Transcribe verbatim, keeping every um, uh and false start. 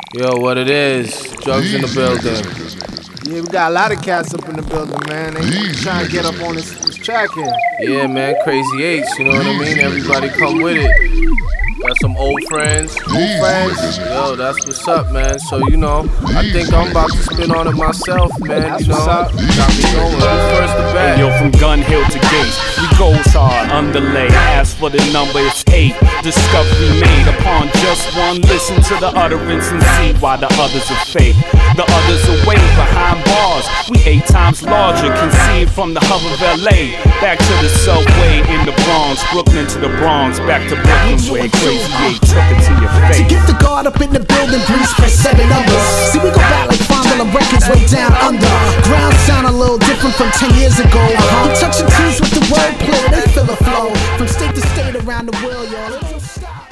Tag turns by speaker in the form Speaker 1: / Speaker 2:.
Speaker 1: Yo, what it is? Drugs in the building.
Speaker 2: Yeah, we got a lot of cats up in the building, man. They trying to get up on this, this track here.
Speaker 1: Yeah, man, Crazy Eights, you know what I mean? Everybody come with it. Got some old friends.
Speaker 2: Old friends.
Speaker 1: Yo, that's what's up, man. So, you know, I think I'm about to spin on it myself, man.
Speaker 2: That's
Speaker 1: you know,
Speaker 2: what's up.
Speaker 1: got me going. Who's first to bat?
Speaker 3: Yo, from Gun Hill to Gates, we goes hard, underlay. Ask for the number, it's eight. Discovery made upon just one. Listen to the utterance and see why the others are fake. The others are way behind bars. We eight times larger, conceived from the hub of L A. Back to the subway in the Bronx, Brooklyn to the Bronx, back to Brooklyn where Crazy Eight took it to your face.
Speaker 4: To get the guard up in the building, please press seven numbers. See, we go back like Fondula Records way down under. Ground sound a little different from ten years ago. Uh-huh. We touching T's with the wordplay, they feel the flow. From state to state around the world, y'all.